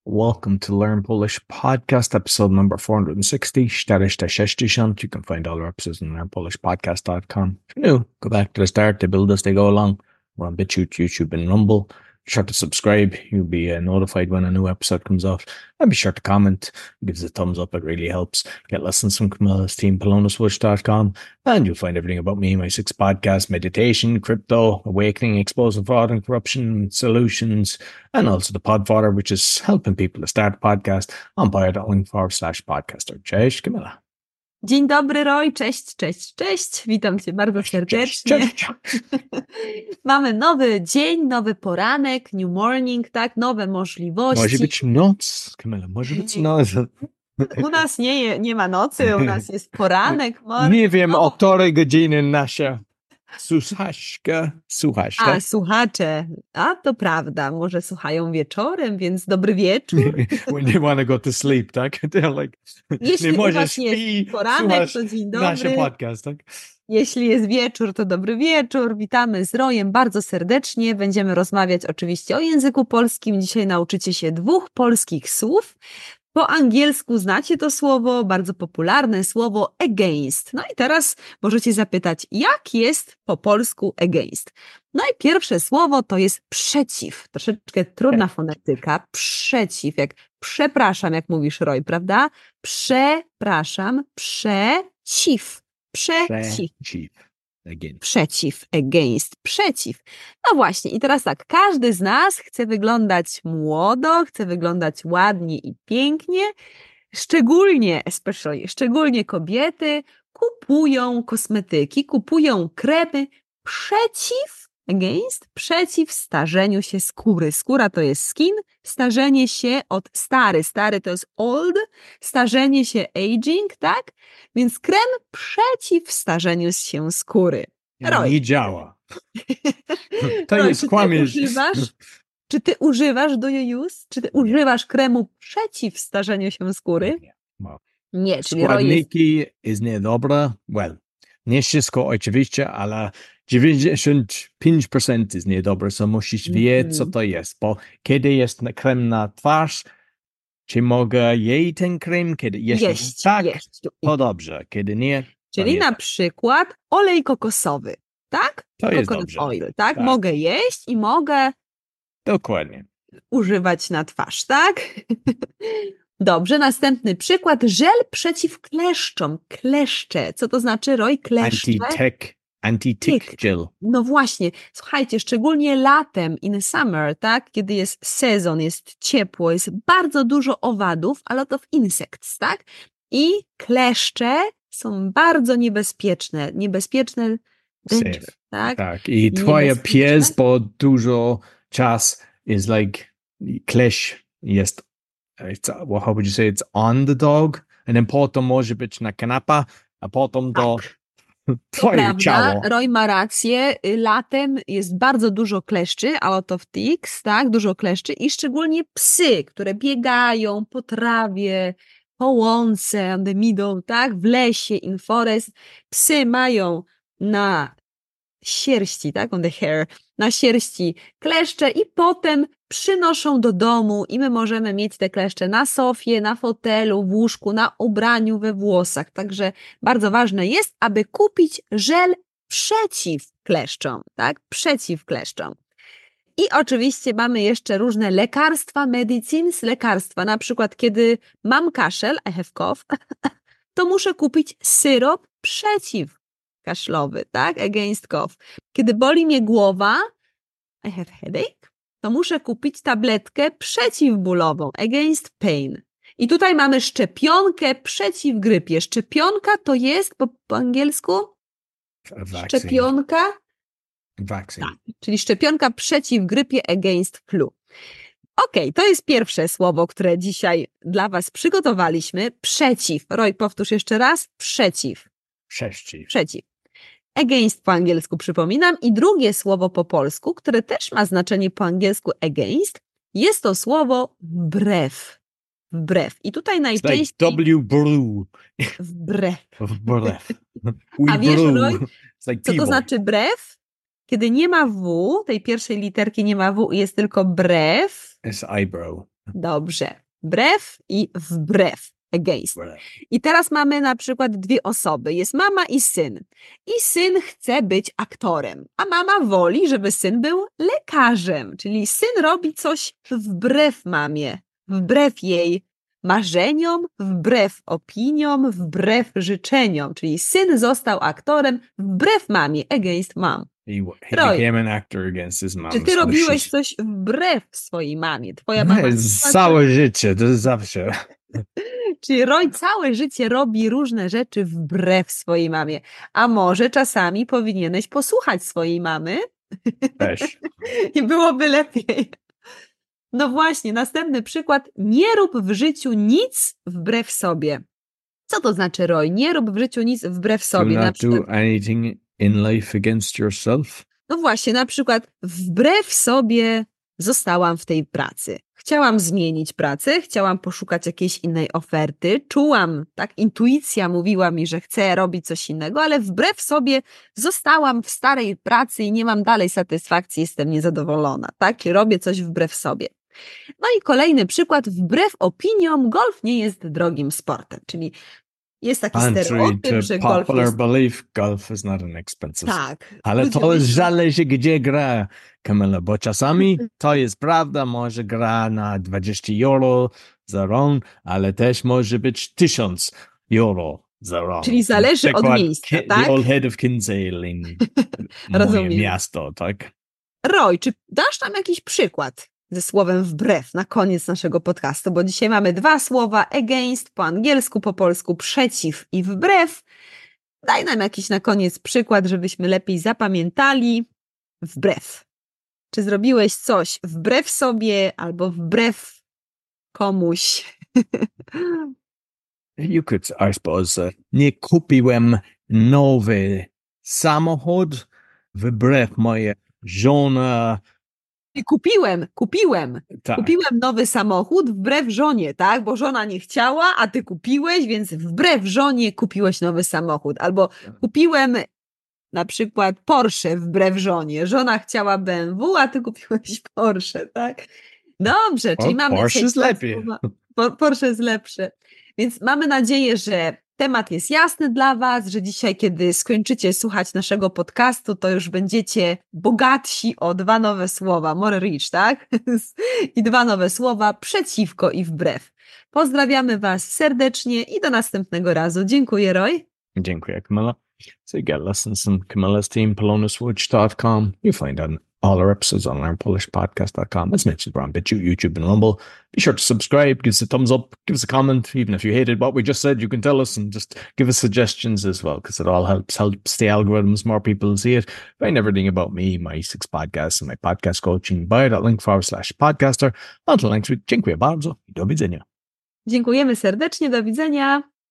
Welcome to Learn Polish Podcast, episode number 460, 460. You can find all our episodes on learnpolishpodcast.com. If you're new, go back to the start. They build as they go along. We're on BitChute, YouTube, and Rumble. Be sure to subscribe. You'll be notified when a new episode comes out. And be sure to comment. Give us a thumbs up. It really helps. Get lessons from Camilla's team, polonaswitch.com. And you'll find everything about me, my 6 podcasts, meditation, crypto, awakening, exposing fraud and corruption, solutions, and also the Podfather, which is helping people to start a podcast on bio.link/podcaster. Cześć, Camilla. Dzień dobry, Roy. Cześć, cześć, cześć. Witam cię bardzo serdecznie. Cześć. Mamy nowy dzień, nowy poranek, new morning, tak? Nowe możliwości. Może być noc, Camilla, może być noc. U nas nie ma nocy, u nas jest poranek. Nie wiem, o której godziny nasza słuchaczka. A, słuchacze. A, to prawda. Może słuchają wieczorem, więc dobry wieczór. When they want to go to sleep, tak? They're like, jeśli u was jest poranek, to dzień dobry. Nasz podcast, tak? Jeśli jest wieczór, to dobry wieczór. Witamy z Rojem bardzo serdecznie. Będziemy rozmawiać oczywiście o języku polskim. Dzisiaj nauczycie się 2 polskich słów. Po angielsku znacie to słowo, bardzo popularne słowo against. No i teraz możecie zapytać, jak jest po polsku against? No i pierwsze słowo to jest przeciw. Troszeczkę trudna fonetyka. Przeciw, jak przepraszam, jak mówisz, Roy, prawda? Przepraszam, przeciw. Przeciw, against, przeciw. No właśnie, i teraz tak, każdy z nas chce wyglądać młodo, chce wyglądać ładnie i pięknie, szczególnie kobiety kupują kosmetyki, kupują kremy przeciw starzeniu się skóry. Skóra to jest skin, starzenie się od stary to jest old, starzenie się aging, tak? Więc krem przeciw starzeniu się skóry. Nie działa. To jest kłamie. Czy ty używasz, do you use? Czy ty używasz kremu przeciw starzeniu się skóry? Nie, czyli składniki jest niedobre. Well, nie wszystko oczywiście, ale 95% jest niedobre, so musisz wiedzieć, co to jest, bo kiedy jest krem na twarz, czy mogę jeść ten krem, kiedy jeść, to dobrze, kiedy nie, czyli na przykład olej kokosowy, tak? To jest dobrze. Oil, tak? Mogę jeść i mogę dokładnie używać na twarz, tak? Dobrze, następny przykład. Żel przeciw kleszczom. Kleszcze. Co to znaczy, Roy? Kleszcze? Anti-tick gel. No właśnie. Słuchajcie, szczególnie latem, in summer, tak? Kiedy jest sezon, jest ciepło, jest bardzo dużo owadów, ale to w insects, tak? I kleszcze są bardzo niebezpieczne. Tak? Tak. I twoje pies po dużo czas is like klesz jest how would you say it's on the dog, and then potem może być na kanapa, a potem do twoje ciało. Roy ma rację, latem jest bardzo dużo kleszczy, a lot of ticks, tak, dużo kleszczy i szczególnie psy, które biegają po trawie, po łące, on the meadow, tak, w lesie, in forest. Psy mają na sierści, tak, on the hair, na sierści kleszcze i potem przynoszą do domu i my możemy mieć te kleszcze na sofie, na fotelu, w łóżku, na ubraniu, we włosach. Także bardzo ważne jest, aby kupić żel przeciw kleszczom, tak, przeciw kleszczom. I oczywiście mamy jeszcze różne lekarstwa, medicines, lekarstwa. Na przykład, kiedy mam kaszel, I have cough, to muszę kupić syrop przeciwkaszlowy, tak? Against cough. Kiedy boli mnie głowa, I have headache, to muszę kupić tabletkę przeciwbólową, against pain. I tutaj mamy szczepionkę przeciw grypie. Szczepionka to jest po angielsku? Szczepionka? Vaccine. Tak, czyli szczepionka przeciw grypie, against flu. Okej, to jest pierwsze słowo, które dzisiaj dla was przygotowaliśmy. Przeciw. Roy, powtórz jeszcze raz. Przeciw. Against po angielsku, przypominam. I drugie słowo po polsku, które też ma znaczenie po angielsku against, jest to słowo wbrew. Wbrew. I tutaj najczęściej... Wbrew. A wiesz, Roy, co to znaczy brew? Kiedy nie ma W, tej pierwszej literki nie ma W, jest tylko brew. It's eyebrow. Dobrze. Brew i wbrew. Against. I teraz mamy na przykład dwie osoby. Jest mama i syn. I syn chce być aktorem, a mama woli, żeby syn był lekarzem. Czyli syn robi coś wbrew mamie, wbrew jej marzeniom, wbrew opiniom, wbrew życzeniom. Czyli syn został aktorem wbrew mamie, against mom. He became an actor against his mom. Czy ty robiłeś coś wbrew swojej mamie? Twoja mama... Całe życie, to jest zawsze. Czyli Roy całe życie robi różne rzeczy wbrew swojej mamie. A może czasami powinieneś posłuchać swojej mamy? Też. I byłoby lepiej. No właśnie, następny przykład. Nie rób w życiu nic wbrew sobie. Co to znaczy, Roy? Nie rób w życiu nic wbrew sobie. Do not do anything in life against yourself. No właśnie, na przykład wbrew sobie zostałam w tej pracy. Chciałam zmienić pracę, chciałam poszukać jakiejś innej oferty, czułam, tak, intuicja mówiła mi, że chcę robić coś innego, ale wbrew sobie zostałam w starej pracy i nie mam dalej satysfakcji, jestem niezadowolona, tak, czyli robię coś wbrew sobie. No i kolejny przykład, wbrew opiniom golf nie jest drogim sportem, czyli jest taki stereotyp, że golf jest... belief, golf is not an expensive sport. Tak. Ale to zależy, gdzie gra, Kamila, bo czasami to jest prawda, może gra na 20 euro za run, ale też może być 1000 euro za run. Czyli zależy od miejsca, tak? The old head of Kinsale in moje miasto, tak? Roy, czy dasz nam jakiś przykład ze słowem wbrew na koniec naszego podcastu, bo dzisiaj mamy dwa słowa, against po angielsku, po polsku przeciw i wbrew. Daj nam jakiś na koniec przykład, żebyśmy lepiej zapamiętali. Wbrew. Czy zrobiłeś coś wbrew sobie albo wbrew komuś? You could, I suppose, nie kupiłem nowy samochód wbrew mojej żony. Kupiłem. Tak. Kupiłem nowy samochód wbrew żonie, tak? Bo żona nie chciała, a ty kupiłeś, więc wbrew żonie kupiłeś nowy samochód. Albo kupiłem na przykład Porsche wbrew żonie. Żona chciała BMW, a ty kupiłeś Porsche, tak? Dobrze, czyli mamy... Porsche jest lepiej. Porsche jest lepsze. Więc mamy nadzieję, że temat jest jasny dla was, że dzisiaj, kiedy skończycie słuchać naszego podcastu, to już będziecie bogatsi o dwa nowe słowa, more rich, tak? I dwa nowe słowa, przeciwko i wbrew. Pozdrawiamy was serdecznie i do następnego razu. Dziękuję, Roy. Dziękuję, Camilla. So you get lessons on Camilla's team, polonuswitch.com. You find out all our episodes on learnpolishpodcast.com. As mentioned, we're on BitChute, YouTube, and Rumble. Be sure to subscribe, give us a thumbs up, give us a comment. Even if you hated what we just said, you can tell us and just give us suggestions as well, because it all helps the algorithms, more people see it. Find everything about me, my 6 podcasts, and my podcast coaching bio.link/podcaster. Until next week, dziękuję bardzo i do widzenia. Dziękujemy serdecznie, do widzenia.